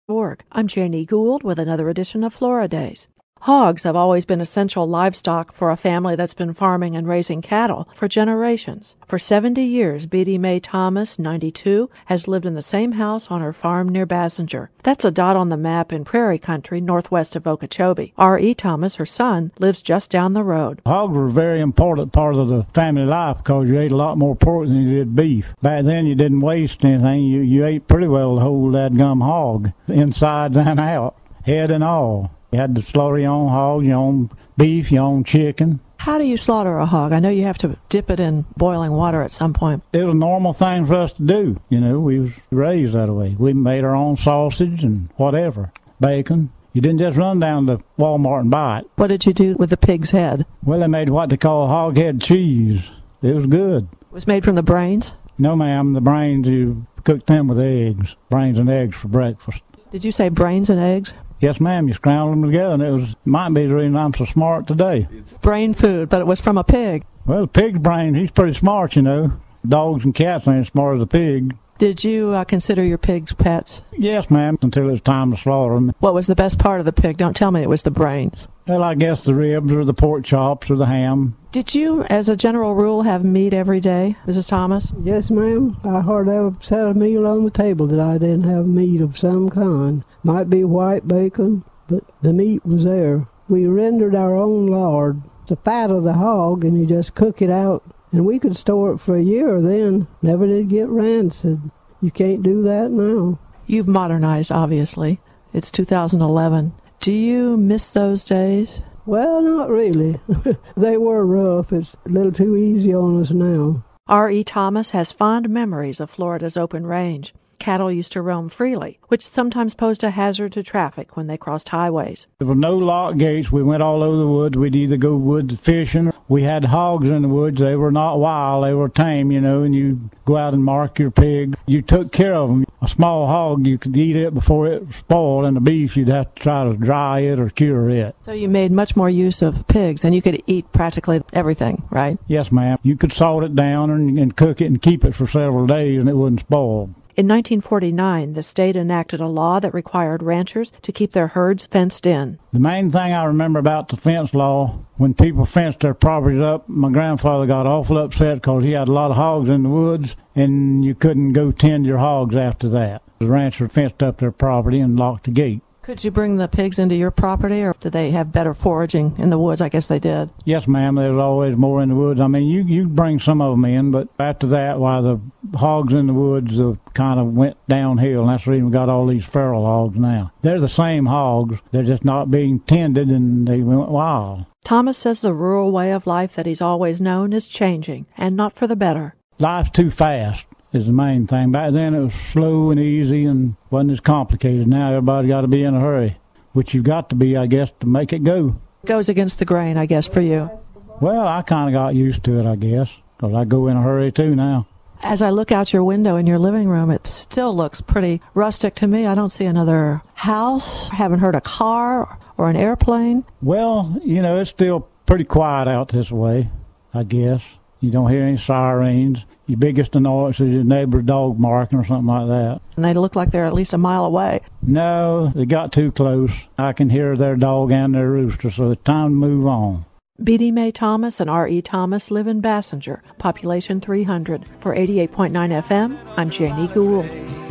I'm Janie Gould with another edition of Flora Days. Hogs have always been essential livestock for a family that's been farming and raising cattle for generations. For 70 years, Beatty Mae Thomas, 92, has lived in the same house on her farm near Basinger. That's a dot on the map in prairie country northwest of Okeechobee. R.E. Thomas, her son, lives just down the road. Hogs were a very important part of the family life because you ate a lot more pork than you did beef. Back then, you didn't waste anything. You ate pretty well the whole dadgum hog, inside and out, head and all. You had to slaughter your own hog, your own beef, your own chicken. How do you slaughter a hog? I know you have to dip it in boiling water at some point. It was a normal thing for us to do. You know, we was raised that way. We made our own sausage and whatever, bacon. You didn't just run down to Walmart and buy it. What did you do with the pig's head? Well, they made what they call hog head cheese. It was good. It was made from the brains? No, ma'am. The brains, you cooked them with eggs. Brains and eggs for breakfast. Did you say brains and eggs? Yes, ma'am. You scrambled them together, and it might be the reason I'm so smart today. Brain food, but it was from a pig. Well, the pig's brain, he's pretty smart, you know. Dogs and cats ain't as smart as a pig. Did you consider your pigs pets? Yes, ma'am, until it's time to slaughter them. What was the best part of the pig? Don't tell me it was the brains. Well, I guess the ribs or the pork chops or the ham. Did you, as a general rule, have meat every day, Mrs. Thomas? Yes, ma'am. I hardly ever set a meal on the table that I didn't have meat of some kind. Might be white bacon, but the meat was there. We rendered our own lard. The fat of the hog, and you just cook it out. And we could store it for a year then. Never did get rancid. You can't do that now. You've modernized, obviously. It's 2011. Do you miss those days? Well, not really. They were rough. It's a little too easy on us now. R.E. Thomas has fond memories of Florida's open range. Cattle used to roam freely, which sometimes posed a hazard to traffic when they crossed highways. There were no lock gates. We went all over the woods. We'd either go wood fishing. We had hogs in the woods. They were not wild. They were tame, you know, and you'd go out and mark your pig. You took care of them. A small hog, you could eat it before it spoiled, and the beef, you'd have to try to dry it or cure it. So you made much more use of pigs, and you could eat practically everything, right? Yes, ma'am. You could salt it down and cook it and keep it for several days, and it wouldn't spoil. In 1949, the state enacted a law that required ranchers to keep their herds fenced in. The main thing I remember about the fence law, when people fenced their properties up, my grandfather got awful upset because he had a lot of hogs in the woods, and you couldn't go tend your hogs after that. The rancher fenced up their property and locked the gate. Could you bring the pigs into your property, or did they have better foraging in the woods? I guess they did. Yes, ma'am. There was always more in the woods. I mean, you bring some of them in, but after that, why the hogs in the woods kind of went downhill, and that's the reason we got all these feral hogs now. They're the same hogs. They're just not being tended, and they went wild. Thomas says the rural way of life that he's always known is changing, and not for the better. Life's too fast is the main thing. Back then it was slow and easy and wasn't as complicated. Now everybody's got to be in a hurry, which you've got to be, I guess, to make it go. Goes against the grain, I guess, for you. Well, I kind of got used to it, I guess, because I go in a hurry too now. As I look out your window in your living room, it still looks pretty rustic to me. I don't see another house. I haven't heard a car or an airplane. Well, you know, it's still pretty quiet out this way, I guess. You don't hear any sirens. Your biggest annoyance is your neighbor's dog barking or something like that. And they look like they're at least a mile away. No, they got too close. I can hear their dog and their rooster, so it's time to move on. Beatty Mae Thomas and R.E. Thomas live in Basinger, population 300. For 88.9 FM, I'm Janie Gould.